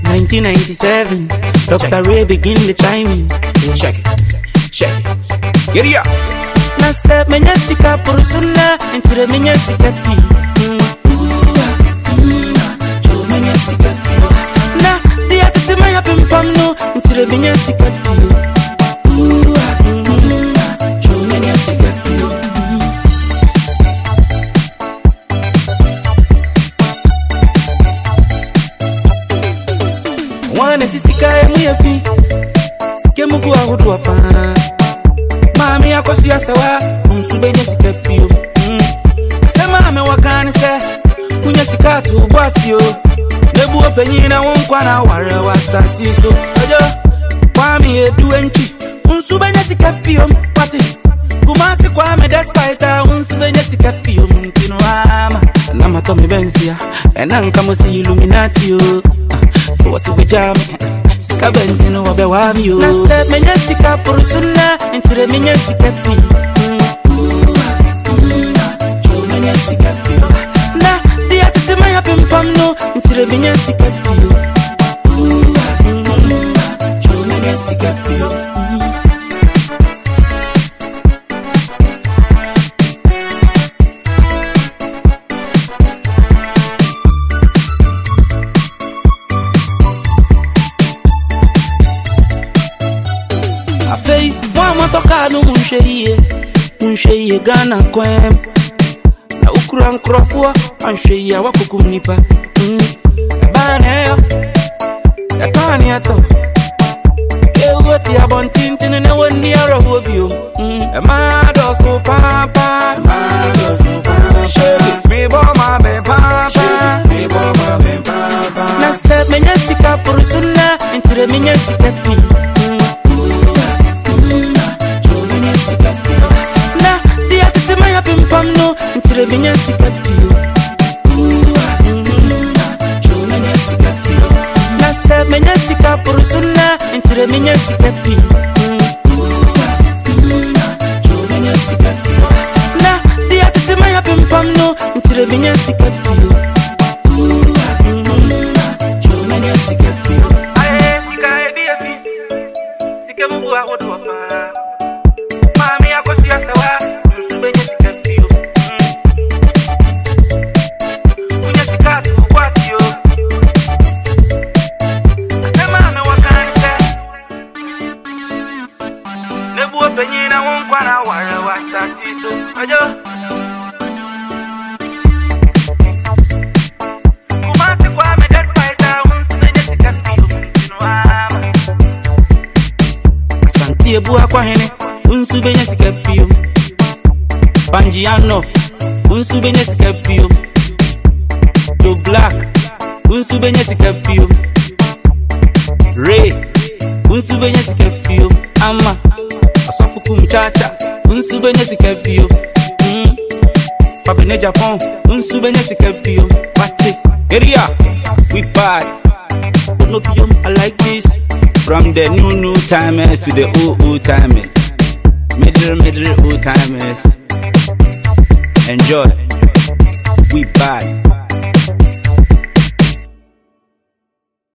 1997, Dr. Ray begin the timing. Check it. Get it up. Nasa menya sika porusuna, entire menya sika pi. Menya sika pi. Na dia tete maya pimpam no, entire menya sika pi. Menya sika pi. Wana sisika emu yefi, sike mugu ahudu wapa. Mami yako siya sawa, unsubenye sika piyo. Sema hame wakani se, kunye sika tubuasyo. Nebu openyina wonkwa na ware wasasiso. Ajo, kwami edu enchi, unsubenye sika piyo. Pati, kumasi kwame despite, unsubenye sika piyo. Mkino ama, nama tomi bensia, enanka musi Illuminati yo. So what's with jam? Sika bentino wabe wabio. Nasa menya sika porusuna, entire menya sika pi. Menya sika pi. Na dia tete maya pimpam no, entire menya sika pi. Menya sika pi. Afei, mama toka no munsheye Ghana kwem. Na ukura nkrofo ansheye wakokumnipa. Bana yo. Ya tani ato. Ewoti abontintin na woni arobio. Ma do so papa. Me bo ma be papa. Na se menya sika porusuna, entire menya sika pi. Na dia tete maya pimpam no, entire menya sika pi. Menya sika pi. Na se menya sika porusuna, entire menya sika pi. Menya sika pi. Na dia tete maya pimpam no, entire menya sika pi. Menya sika pi. Aye, sika ebi ebi. Sika mungu awodu wapa. Mami yako siya sawa, unsubenye sika piyo. Unye sika tubuasyo. Sema hame wakani se, nebu openyina wonkwa na ware wasasiso. Ajo, kumasi kwame despite, unsubenye sika piyo. Asanti ebuwa kwa hene, unsubenye sika piyo. Banji Anof, unsubenye sika piyo. Joe Black, unsubenye sika piyo. Ray, unsubenye sika piyo. Ama, asofuku mchacha, unsubenye sika piyo. Papene Japan, unsubenye sika piyo. Pati, area, we bad. No piyo, I like this. From the new timers to the old timers. Middle old timers. Enjoy. We bad.